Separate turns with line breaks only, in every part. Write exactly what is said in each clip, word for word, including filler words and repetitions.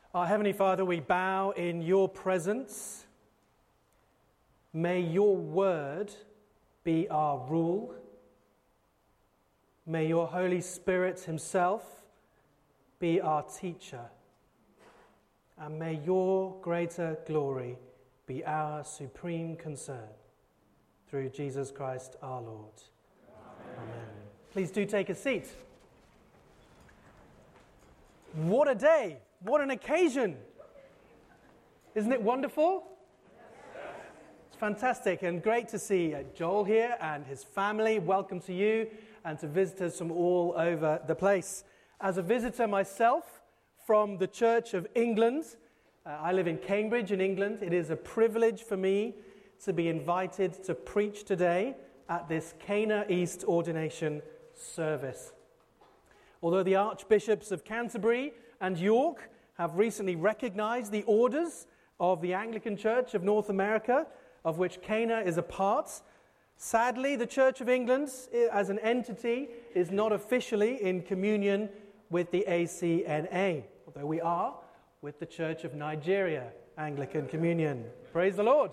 Our Heavenly Father, we bow in your presence. May your word be our rule. May your Holy Spirit himself be our teacher. And may your greater glory be our supreme concern. Through Jesus Christ our Lord. Amen. Amen. Please do take a seat. What a day! What an occasion! Isn't it wonderful? It's fantastic and great to see Joel here and his family. Welcome to you and to visitors from all over the place. As a visitor myself from the Church of England, uh, I live in Cambridge in England. It is a privilege for me to be invited to preach today at this Cana East ordination service. Although the Archbishops of Canterbury and York have recently recognized the orders of the Anglican Church of North America, of which Cana is a part, sadly, the Church of England, as an entity, is not officially in communion with the A C N A, although we are with the Church of Nigeria, Anglican Communion. Praise the Lord.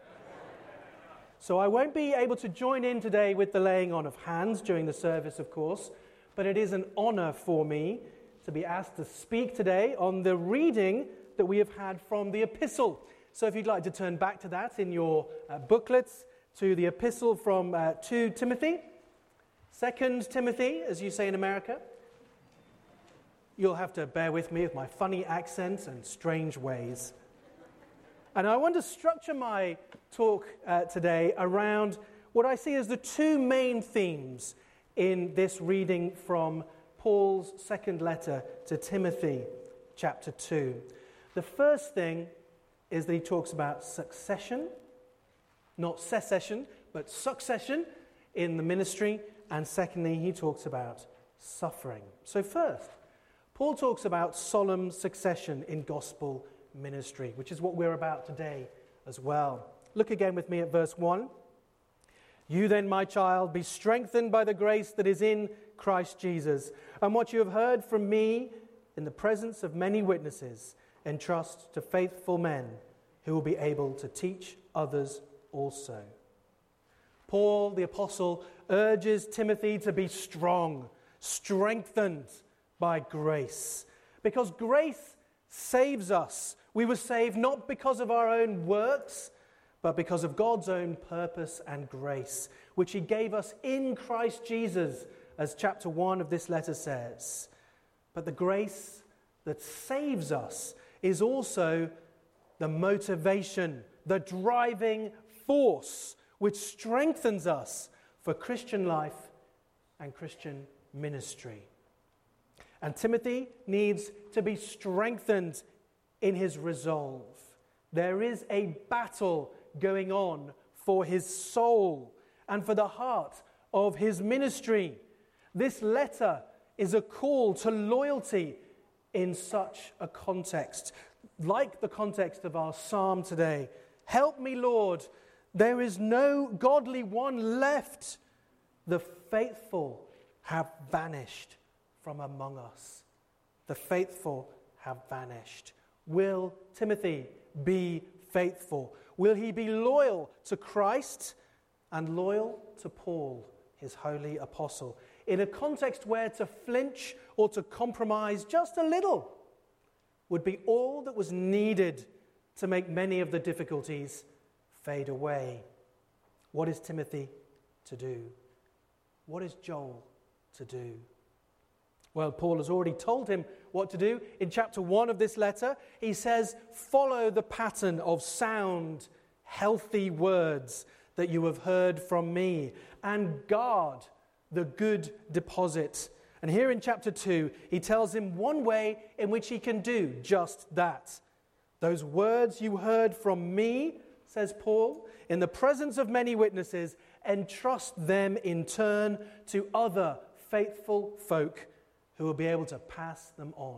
So I won't be able to join in today with the laying on of hands during the service, of course, but it is an honor for me to be asked to speak today on the reading that we have had from the epistle. So if you'd like to turn back to that in your uh, booklets, to the epistle from uh, to Timothy, Second Timothy, as you say in America. You'll have to bear with me with my funny accents and strange ways. And I want to structure my talk uh, today around what I see as the two main themes in this reading from Paul's second letter to Timothy, chapter two. The first thing is that he talks about succession, not secession, but succession in the ministry. And secondly, he talks about suffering. So first, Paul talks about solemn succession in gospel ministry, which is what we're about today as well. Look again with me at verse one. You then, my child, be strengthened by the grace that is in Christ Jesus, and what you have heard from me in the presence of many witnesses, entrust to faithful men who will be able to teach others also. Paul, the apostle, urges Timothy to be strong, strengthened by grace, because grace saves us. We were saved not because of our own works, but because of God's own purpose and grace, which he gave us in Christ Jesus, as chapter one of this letter says. But the grace that saves us is also the motivation, the driving force, which strengthens us for Christian life and Christian ministry. And Timothy needs to be strengthened in his resolve. There is a battle going on for his soul and for the heart of his ministry. This letter is a call to loyalty in such a context, like the context of our psalm today. Help me, Lord, there is no godly one left. The faithful have vanished from among us. The faithful have vanished. Will Timothy be faithful? Will he be loyal to Christ and loyal to Paul, his holy apostle, in a context where to flinch or to compromise just a little would be all that was needed to make many of the difficulties fade away? What is Timothy to do? What is Joel to do? Well, Paul has already told him what to do. In chapter one of this letter, he says, follow the pattern of sound, healthy words that you have heard from me, and guard the good deposit. And here in chapter two, he tells him one way in which he can do just that. Those words you heard from me, says Paul, in the presence of many witnesses, entrust them in turn to other faithful folk who will be able to pass them on.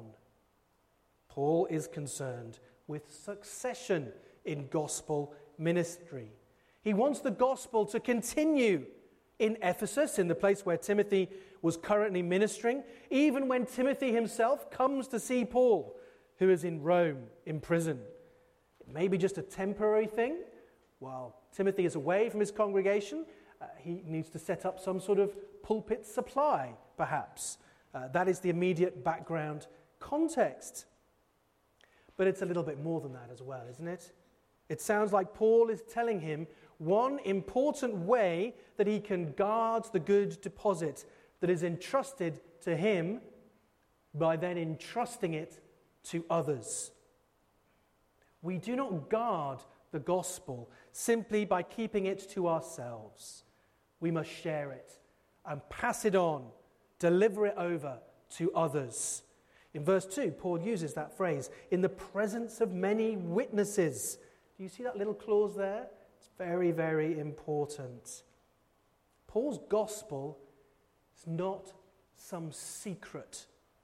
Paul is concerned with succession in gospel ministry. He wants the gospel to continue in Ephesus, in the place where Timothy was currently ministering, even when Timothy himself comes to see Paul who is in Rome in prison. It may be just a temporary thing. While Timothy is away from his congregation, uh, he needs to set up some sort of pulpit supply, perhaps. Uh, that is the immediate background context. But it's a little bit more than that as well, isn't it? It sounds like Paul is telling him one important way that he can guard the good deposit that is entrusted to him by then entrusting it to others. We do not guard the gospel simply by keeping it to ourselves. We must share it and pass it on, deliver it over to others. In verse two, Paul uses that phrase, in the presence of many witnesses. Do you see that little clause there? It's very, very important. Paul's gospel is not some secret.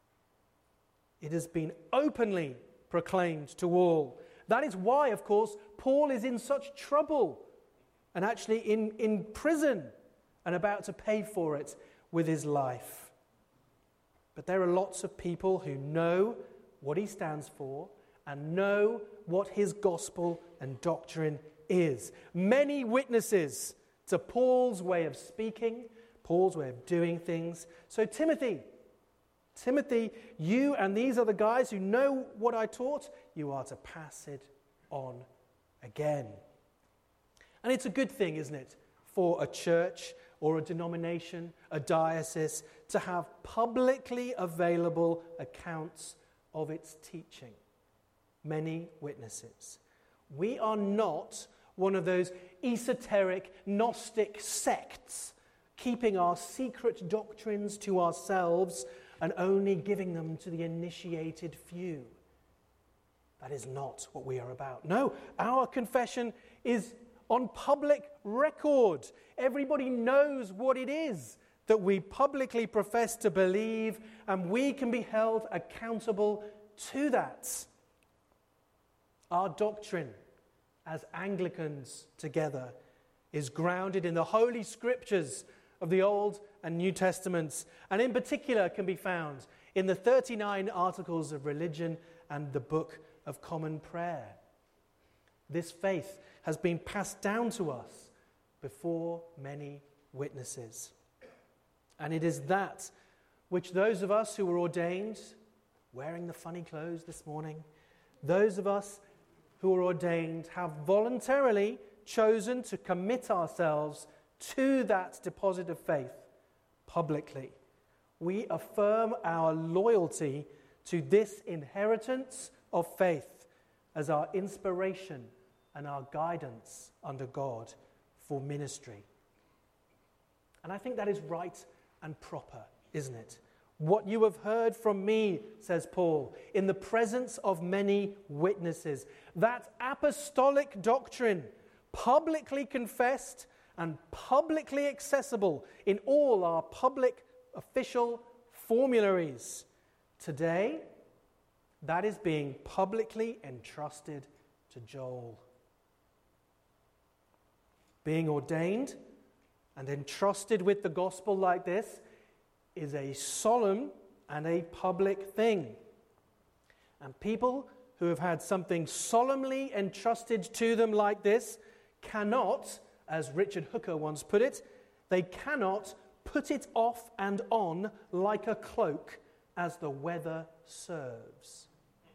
It has been openly proclaimed to all. That is why, of course, Paul is in such trouble and actually in, in prison and about to pay for it with his life. But there are lots of people who know what he stands for and know what his gospel and doctrine is. Many witnesses to Paul's way of speaking, Paul's way of doing things. So Timothy, Timothy, you and these other guys who know what I taught, you are to pass it on again. And it's a good thing, isn't it, for a church or a denomination, a diocese, to have publicly available accounts of its teaching. Many witnesses. We are not one of those esoteric Gnostic sects keeping our secret doctrines to ourselves and only giving them to the initiated few. That is not what we are about. No, our confession is on public record. Everybody knows what it is that we publicly profess to believe, and we can be held accountable to that. Our doctrine as Anglicans together is grounded in the Holy Scriptures of the Old and New Testaments, and in particular can be found in the thirty-nine Articles of Religion and the Book of Common Prayer. This faith has been passed down to us before many witnesses. And it is that which those of us who were ordained, wearing the funny clothes this morning, those of us who are ordained have voluntarily chosen to commit ourselves to that deposit of faith publicly. We affirm our loyalty to this inheritance of faith as our inspiration and our guidance under God for ministry. And I think that is right and proper, isn't it? What you have heard from me, says Paul, in the presence of many witnesses, that apostolic doctrine, publicly confessed and publicly accessible in all our public official formularies. Today, that is being publicly entrusted to Joel. Being ordained and entrusted with the gospel like this is a solemn and a public thing. And people who have had something solemnly entrusted to them like this cannot, as Richard Hooker once put it, they cannot put it off and on like a cloak as the weather serves.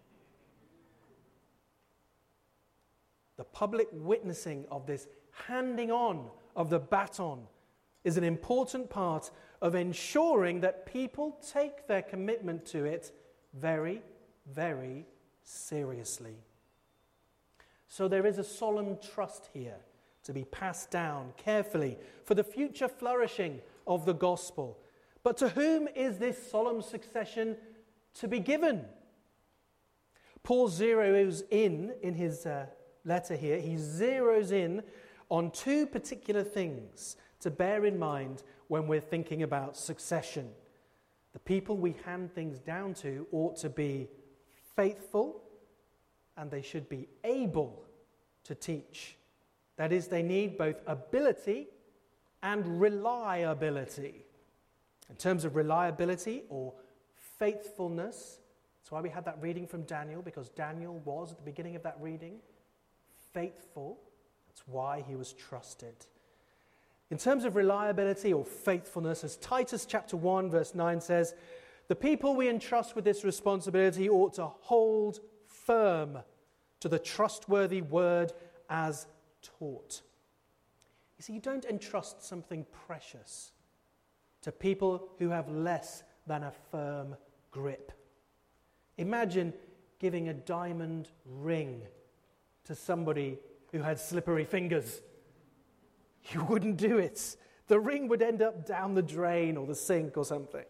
The public witnessing of this handing on of the baton is an important part of ensuring that people take their commitment to it very, very seriously. So there is a solemn trust here to be passed down carefully for the future flourishing of the gospel. But to whom is this solemn succession to be given? Paul zeroes in, in his uh, letter here, he zeroes in on two particular things to bear in mind when we're thinking about succession. The people we hand things down to ought to be faithful, and they should be able to teach. That is, they need both ability and reliability. In terms of reliability or faithfulness, That's why we had that reading from Daniel, because Daniel was, at the beginning of that reading, faithful. That's why he was trusted. In terms of reliability or faithfulness, as Titus chapter one verse nine says, the people we entrust with this responsibility ought to hold firm to the trustworthy word as taught. You see, you don't entrust something precious to people who have less than a firm grip. Imagine giving a diamond ring to somebody who had slippery fingers. You wouldn't do it. The ring would end up down the drain or the sink or something.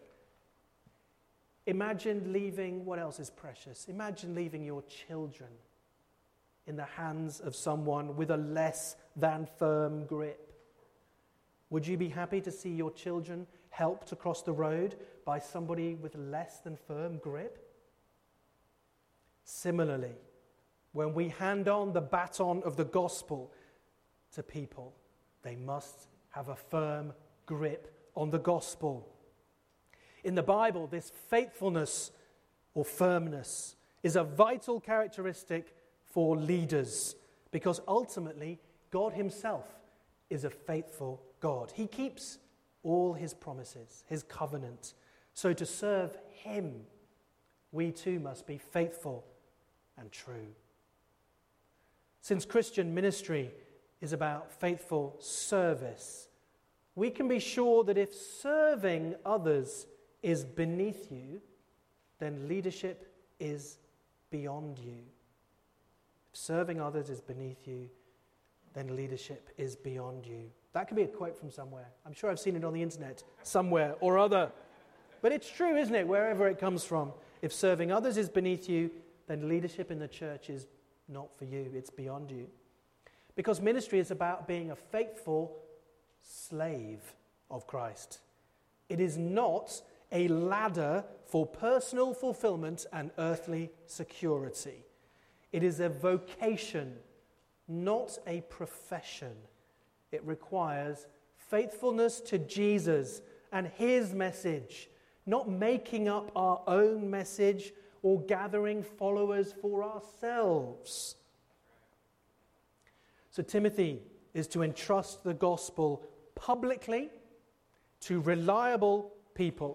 Imagine leaving, what else is precious? Imagine leaving your children in the hands of someone with a less than firm grip. Would you be happy to see your children helped across the road by somebody with less than firm grip? Similarly, when we hand on the baton of the gospel to people, they must have a firm grip on the gospel. In the Bible, this faithfulness or firmness is a vital characteristic for leaders, because ultimately God himself is a faithful God. He keeps all his promises, his covenant. So to serve him, we too must be faithful and true. Since Christian ministry is about faithful service, we can be sure that if serving others is beneath you, then leadership is beyond you. If serving others is beneath you, then leadership is beyond you. That could be a quote from somewhere. I'm sure I've seen it on the internet somewhere or other. But it's true, isn't it, wherever it comes from? If serving others is beneath you, then leadership in the church is not for you, it's beyond you. Because ministry is about being a faithful slave of Christ. It is not a ladder for personal fulfillment and earthly security. It is a vocation, not a profession. It requires faithfulness to Jesus and his message, not making up our own message or gathering followers for ourselves. So Timothy is to entrust the gospel publicly to reliable people.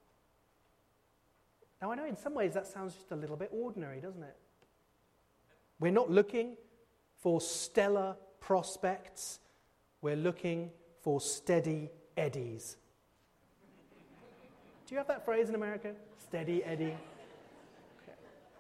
Now, I know in some ways that sounds just a little bit ordinary, doesn't it? We're not looking for stellar prospects. We're looking for steady eddies. Do you have that phrase in America? Steady Eddie? Okay.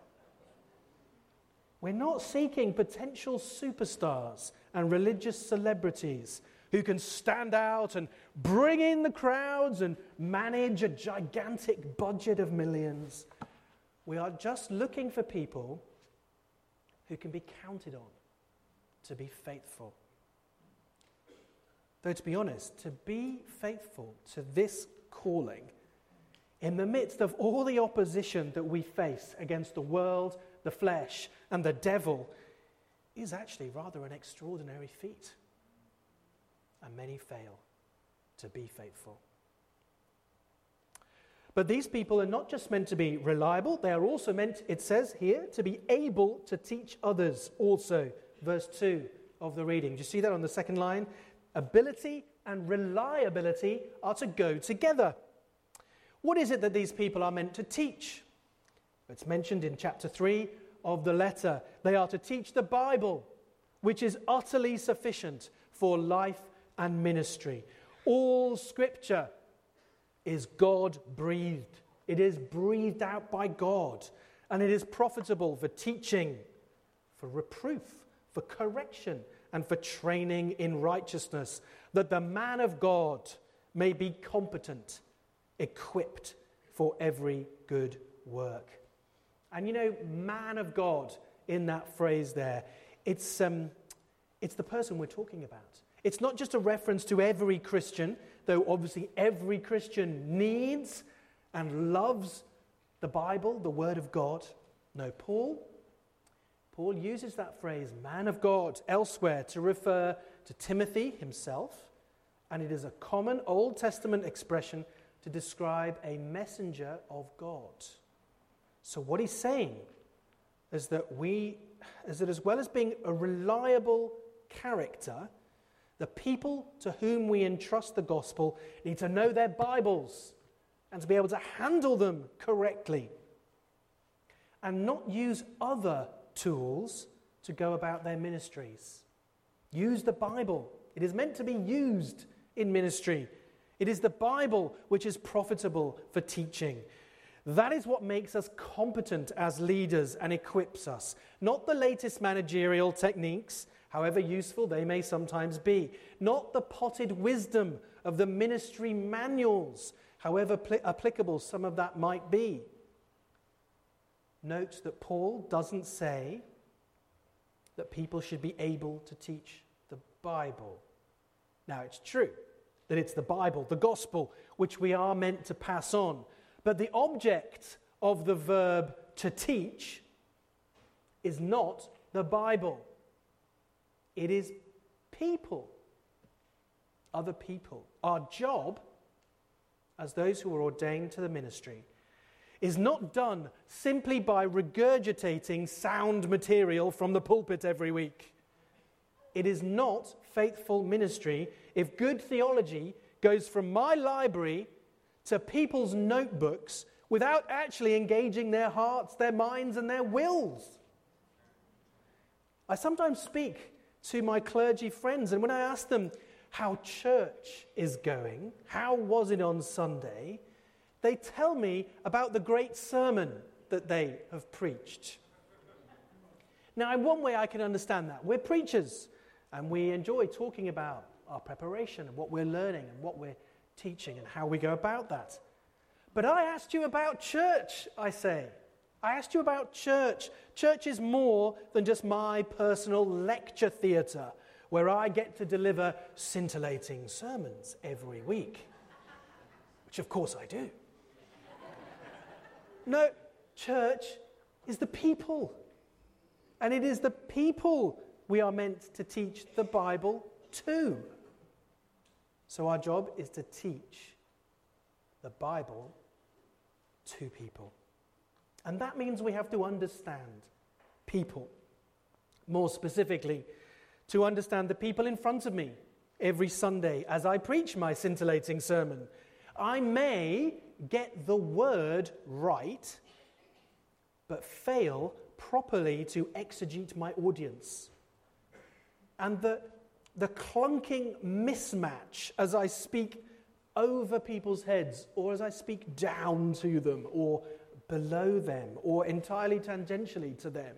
We're not seeking potential superstars and religious celebrities who can stand out and bring in the crowds and manage a gigantic budget of millions. We are just looking for people who can be counted on to be faithful. Though to be honest, to be faithful to this calling in the midst of all the opposition that we face against the world, the flesh, and the devil is actually rather an extraordinary feat. And many fail to be faithful. But these people are not just meant to be reliable, they are also meant, it says here, to be able to teach others also. Verse two of the reading. Do you see that on the second line? Ability and reliability are to go together. What is it that these people are meant to teach? It's mentioned in chapter three of the letter. They are to teach the Bible, which is utterly sufficient for life and ministry. All Scripture is God-breathed. It is breathed out by God, and it is profitable for teaching, for reproof, for correction, and for training in righteousness, that the man of God may be competent, equipped for every good work. And you know, man of God, in that phrase there, it's um, it's the person we're talking about. It's not just a reference to every Christian, though obviously every Christian needs and loves the Bible, the Word of God. No, Paul, Paul uses that phrase, man of God, elsewhere to refer to Timothy himself, and it is a common Old Testament expression to describe a messenger of God. So what he's saying is that we, is that as well as being a reliable character, the people to whom we entrust the gospel need to know their Bibles and to be able to handle them correctly and not use other tools to go about their ministries. Use the Bible. It is meant to be used in ministry. It is the Bible which is profitable for teaching. That is what makes us competent as leaders and equips us. Not the latest managerial techniques, however useful they may sometimes be. Not the potted wisdom of the ministry manuals, however pl- applicable some of that might be. Note that Paul doesn't say that people should be able to teach the Bible. Now, it's true that it's the Bible, the gospel, which we are meant to pass on. But the object of the verb to teach is not the Bible. It is people, other people. Our job, as those who are ordained to the ministry, is not done simply by regurgitating sound material from the pulpit every week. It is not faithful ministry if good theology goes from my library to people's notebooks without actually engaging their hearts, their minds, and their wills. I sometimes speak to my clergy friends, and when I ask them how church is going, how was it on Sunday, they tell me about the great sermon that they have preached. Now, in one way I can understand that. We're preachers, and we enjoy talking about our preparation and what we're learning and what we're teaching and how we go about that. But I asked you about church, I say. I asked you about church. Church is more than just my personal lecture theatre where I get to deliver scintillating sermons every week, which of course I do. No, church is the people. And it is the people we are meant to teach the Bible to. So our job is to teach the Bible to people. And that means we have to understand people. More specifically, to understand the people in front of me every Sunday as I preach my scintillating sermon. I may get the word right, but fail properly to exegete my audience. And the, the clunking mismatch as I speak over people's heads, or as I speak down to them, or below them, or entirely tangentially to them,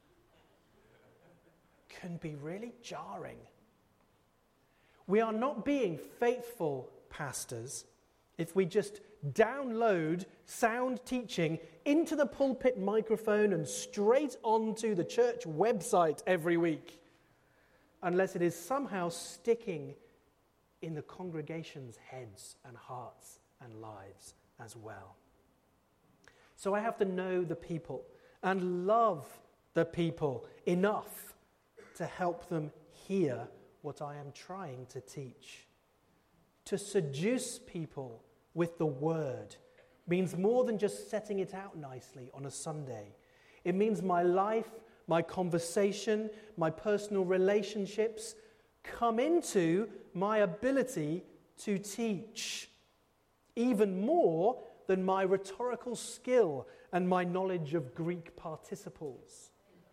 can be really jarring. We are not being faithful pastors if we just download sound teaching into the pulpit microphone and straight onto the church website every week, unless it is somehow sticking in the congregation's heads and hearts and lives as well. So I have to know the people and love the people enough to help them hear what I am trying to teach. To seduce people with the word means more than just setting it out nicely on a Sunday. It means my life, my conversation, my personal relationships come into my ability to teach, even more than my rhetorical skill and my knowledge of Greek participles.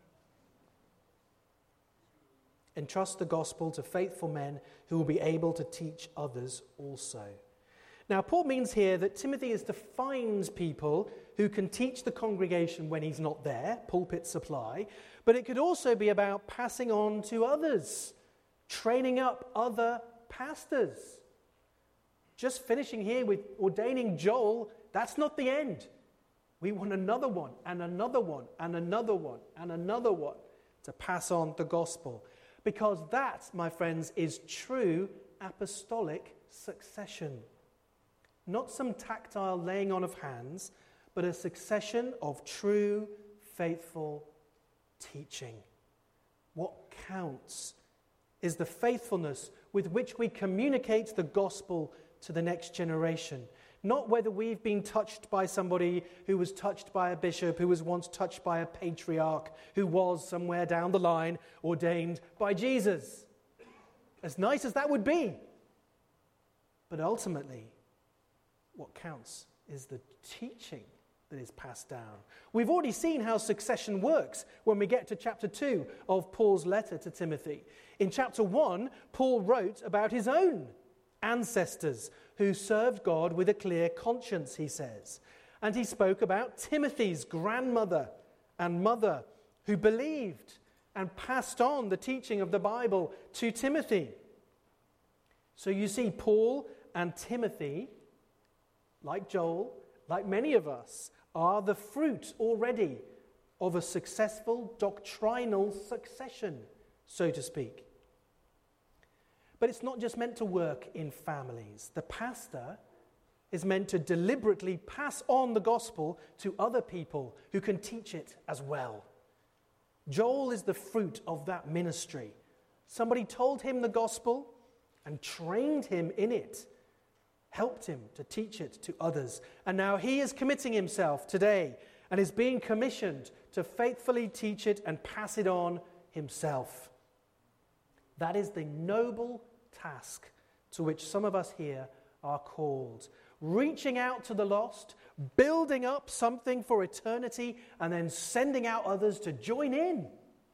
Entrust the gospel to faithful men who will be able to teach others also. Now, Paul means here that Timothy is to find people who can teach the congregation when he's not there, pulpit supply, but it could also be about passing on to others, training up other pastors. Just finishing here with ordaining Joel, that's not the end. We want another one, and another one, and another one, and another one to pass on the gospel. Because that, my friends, is true apostolic succession. Not some tactile laying on of hands, but a succession of true, faithful teaching. What counts is the faithfulness with which we communicate the gospel to the next generation. Not whether we've been touched by somebody who was touched by a bishop, who was once touched by a patriarch, who was somewhere down the line ordained by Jesus. As nice as that would be. But ultimately, what counts is the teaching that is passed down. We've already seen how succession works when we get to chapter two of Paul's letter to Timothy. In chapter one, Paul wrote about his own ancestors who served God with a clear conscience, he says. And he spoke about Timothy's grandmother and mother who believed and passed on the teaching of the Bible to Timothy. So you see, Paul and Timothy, like Joel, like many of us, are the fruit already of a successful doctrinal succession, so to speak. But it's not just meant to work in families. The pastor is meant to deliberately pass on the gospel to other people who can teach it as well. Joel is the fruit of that ministry. Somebody told him the gospel and trained him in it, helped him to teach it to others. And now he is committing himself today and is being commissioned to faithfully teach it and pass it on himself. That is the noble task to which some of us here are called. Reaching out to the lost, building up something for eternity, and then sending out others to join in.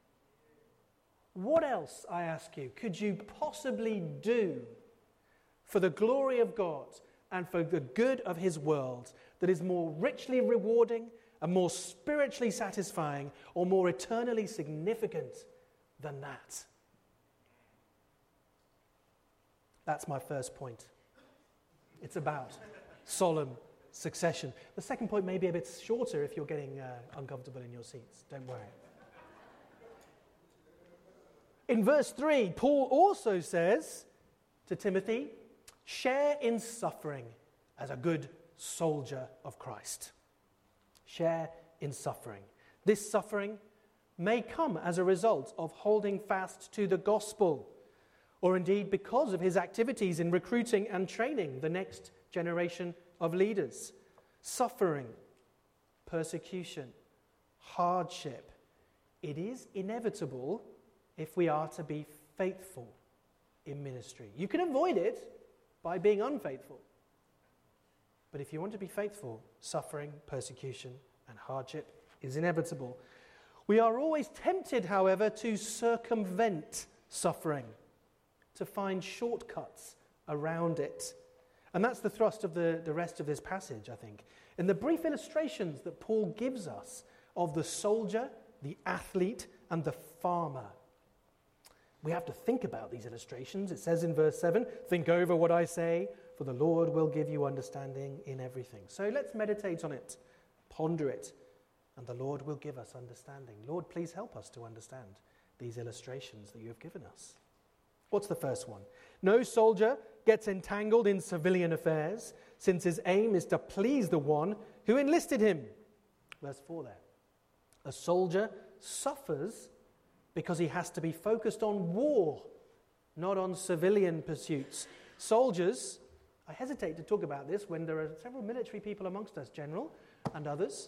What else, I ask you, could you possibly do for the glory of God and for the good of his world that is more richly rewarding and more spiritually satisfying or more eternally significant than that? That's my first point. It's about solemn succession. The second point may be a bit shorter if you're getting uh, uncomfortable in your seats. Don't worry. In verse three, Paul also says to Timothy, share in suffering as a good soldier of Christ. Share in suffering. This suffering may come as a result of holding fast to the gospel, or indeed because of his activities in recruiting and training the next generation of leaders. Suffering, persecution, hardship. It is inevitable if we are to be faithful in ministry. You can avoid it by being unfaithful. But if you want to be faithful, suffering, persecution, and hardship is inevitable. We are always tempted, however, to circumvent suffering, to find shortcuts around it. And that's the thrust of the, the rest of this passage, I think. In the brief illustrations that Paul gives us of the soldier, the athlete, and the farmer. We have to think about these illustrations. It says in verse seven, think over what I say, for the Lord will give you understanding in everything. So let's meditate on it, ponder it, and the Lord will give us understanding. Lord, please help us to understand these illustrations that you have given us. What's the first one? No soldier gets entangled in civilian affairs, since his aim is to please the one who enlisted him. Verse four there. A soldier suffers because he has to be focused on war, not on civilian pursuits. Soldiers, I hesitate to talk about this when there are several military people amongst us, General and others.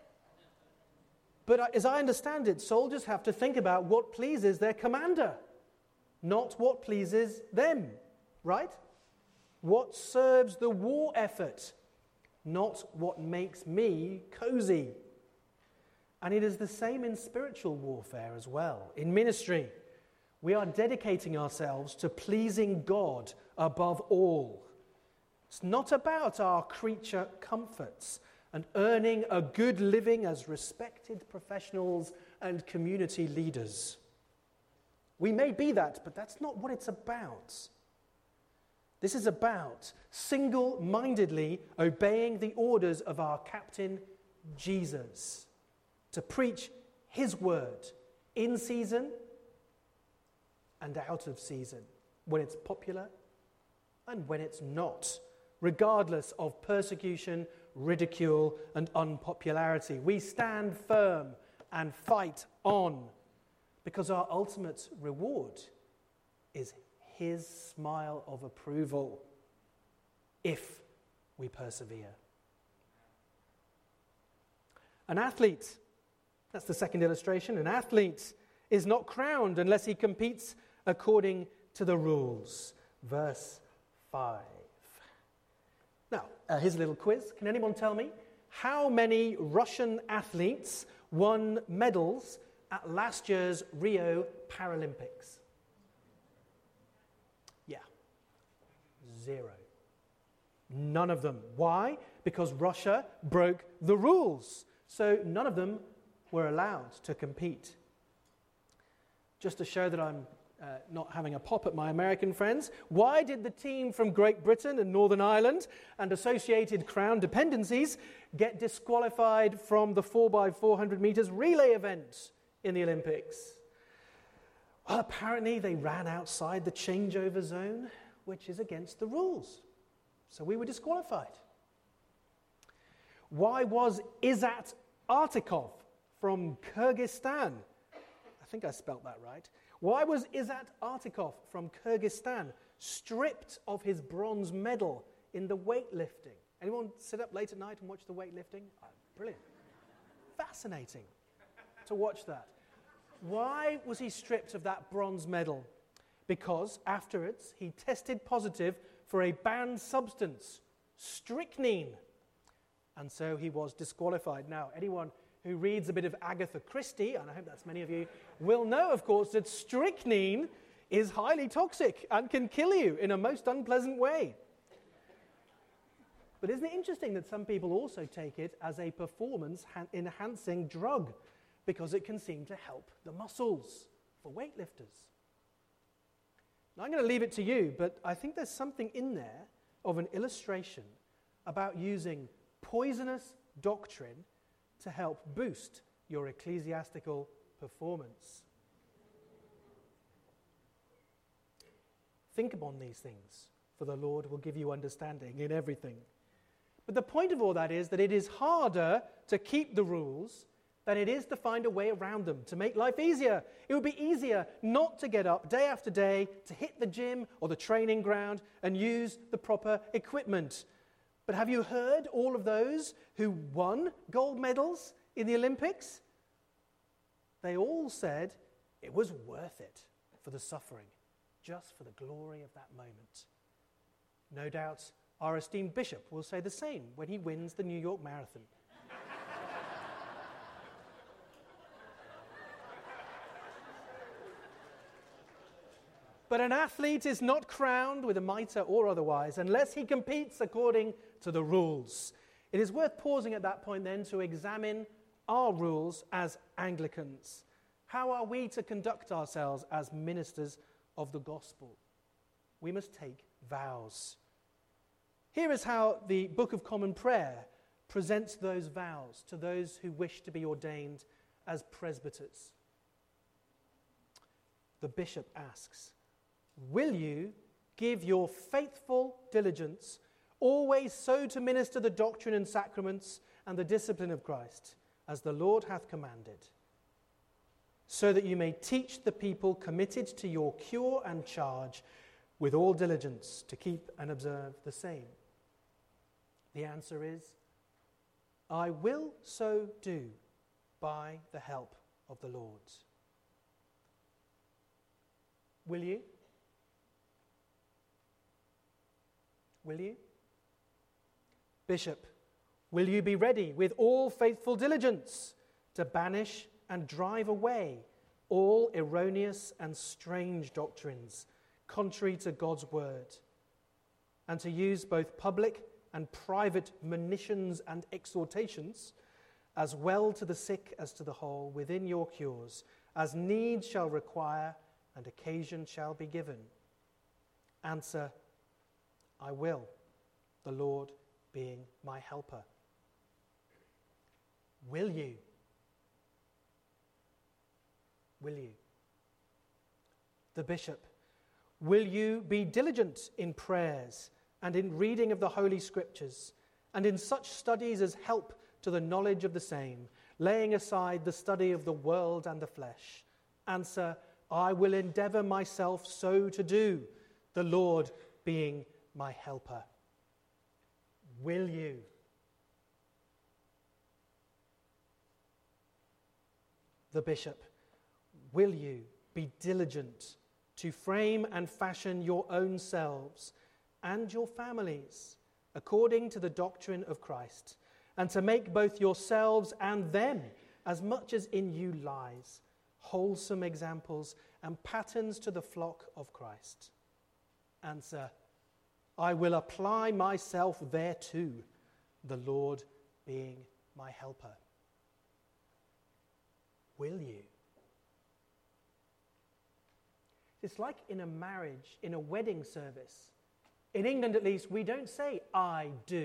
But as I understand it, soldiers have to think about what pleases their commander, not what pleases them, right? What serves the war effort, not what makes me cozy. And it is the same in spiritual warfare as well. In ministry, we are dedicating ourselves to pleasing God above all. It's not about our creature comforts and earning a good living as respected professionals and community leaders. We may be that, but that's not what it's about. This is about single-mindedly obeying the orders of our captain, Jesus, to preach his word in season and out of season, when it's popular and when it's not, regardless of persecution, ridicule, and unpopularity. We stand firm and fight on because our ultimate reward is his smile of approval if we persevere. An athlete, that's the second illustration, an athlete is not crowned unless he competes according to the rules. Verse five. Now, uh, here's a little quiz. Can anyone tell me how many Russian athletes won medals at last year's Rio Paralympics? Yeah, zero. None of them. Why? Because Russia broke the rules. So none of them were allowed to compete. Just to show that I'm uh, not having a pop at my American friends, why did the team from Great Britain and Northern Ireland and associated Crown dependencies get disqualified from the four by four hundred meters relay event in the Olympics? Well, apparently they ran outside the changeover zone, which is against the rules. So we were disqualified. Why was Izat Artikov from Kyrgyzstan? I think I spelt that right. Why was Izat Artikov from Kyrgyzstan stripped of his bronze medal in the weightlifting? Anyone sit up late at night and watch the weightlifting? Oh, brilliant. Fascinating to watch that. Why was he stripped of that bronze medal? Because afterwards he tested positive for a banned substance, strychnine. And so he was disqualified. Now, anyone who reads a bit of Agatha Christie, and I hope that's many of you, will know, of course, that strychnine is highly toxic and can kill you in a most unpleasant way. But isn't it interesting that some people also take it as a performance-enhancing drug because it can seem to help the muscles for weightlifters? Now, I'm going to leave it to you, but I think there's something in there of an illustration about using poisonous doctrine to help boost your ecclesiastical performance. Think upon these things, for the Lord will give you understanding in everything. But the point of all that is that it is harder to keep the rules than it is to find a way around them, to make life easier. It would be easier not to get up day after day, to hit the gym or the training ground and use the proper equipment. But have you heard all of those who won gold medals in the Olympics? They all said it was worth it for the suffering, just for the glory of that moment. No doubt our esteemed bishop will say the same when he wins the New York Marathon. But an athlete is not crowned with a mitre or otherwise unless he competes according to the rules. It is worth pausing at that point then to examine our rules as Anglicans. How are we to conduct ourselves as ministers of the gospel? We must take vows. Here is how the Book of Common Prayer presents those vows to those who wish to be ordained as presbyters. The bishop asks, "Will you give your faithful diligence always so to minister the doctrine and sacraments and the discipline of Christ, as the Lord hath commanded, so that you may teach the people committed to your cure and charge with all diligence to keep and observe the same?" The answer is, "I will so do by the help of the Lord." Will you? Will you? Bishop, will you be ready with all faithful diligence to banish and drive away all erroneous and strange doctrines contrary to God's word, and to use both public and private monitions and exhortations, as well to the sick as to the whole, within your cures, as need shall require and occasion shall be given? Answer, I will, the Lord being my helper. Will you? Will you? The bishop, will you be diligent in prayers and in reading of the Holy Scriptures, and in such studies as help to the knowledge of the same, laying aside the study of the world and the flesh? Answer, I will endeavor myself so to do, the Lord being my helper. will you? The bishop, will you be diligent to frame and fashion your own selves and your families according to the doctrine of Christ, and to make both yourselves and them, as much as in you lies, wholesome examples and patterns to the flock of Christ? Answer, I will apply myself thereto, the Lord being my helper. Will you? It's like in a marriage, in a wedding service. In England, at least, we don't say, I do.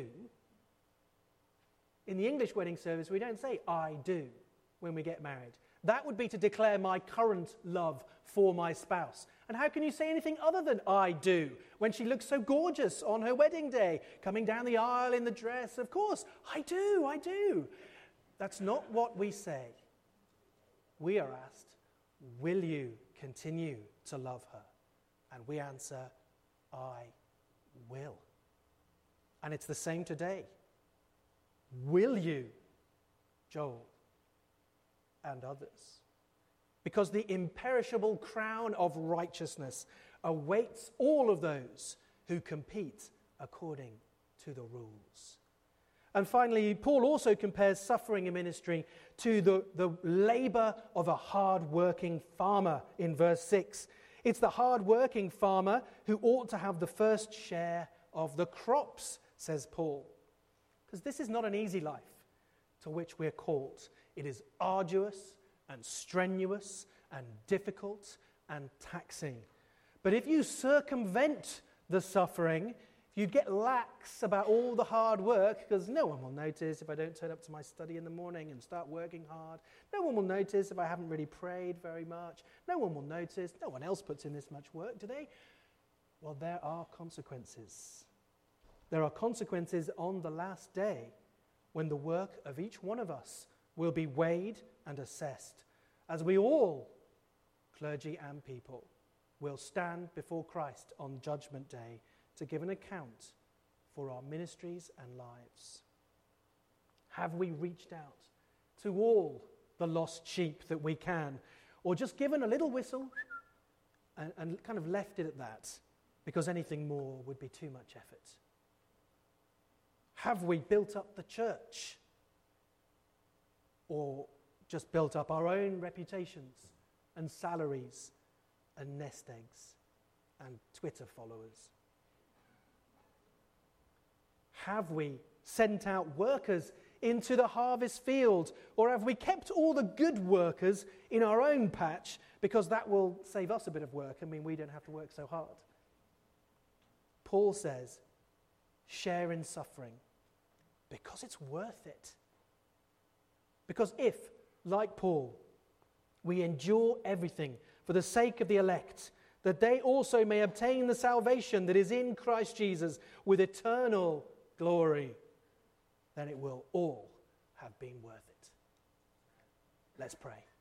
In the English wedding service, we don't say, I do, when we get married. That would be to declare my current love for my spouse. And how can you say anything other than I do when she looks so gorgeous on her wedding day, coming down the aisle in the dress? Of course, I do, I do. That's not what we say. We are asked, will you continue to love her? And we answer, I will. And it's the same today. Will you, Joel and others? Because the imperishable crown of righteousness awaits all of those who compete according to the rules. And finally, Paul also compares suffering in ministry to the, the labor of a hard-working farmer in verse six. It's the hard-working farmer who ought to have the first share of the crops, says Paul. Because this is not an easy life to which we're called. It is arduous and strenuous and difficult and taxing. But if you circumvent the suffering, if you get lax about all the hard work, because no one will notice if I don't turn up to my study in the morning and start working hard. No one will notice if I haven't really prayed very much. No one will notice. No one else puts in this much work, do they? Well, there are consequences. There are consequences on the last day when the work of each one of us will be weighed and assessed, as we all, clergy and people, will stand before Christ on Judgment Day to give an account for our ministries and lives. Have we reached out to all the lost sheep that we can, or just given a little whistle and, and kind of left it at that, because anything more would be too much effort? Have we built up the church, or just built up our own reputations and salaries and nest eggs and Twitter followers? Have we sent out workers into the harvest field, or have we kept all the good workers in our own patch because that will save us a bit of work and mean we don't have to work so hard? Paul says, share in suffering because it's worth it. Because if, like Paul, we endure everything for the sake of the elect, that they also may obtain the salvation that is in Christ Jesus with eternal glory, then it will all have been worth it. Let's pray.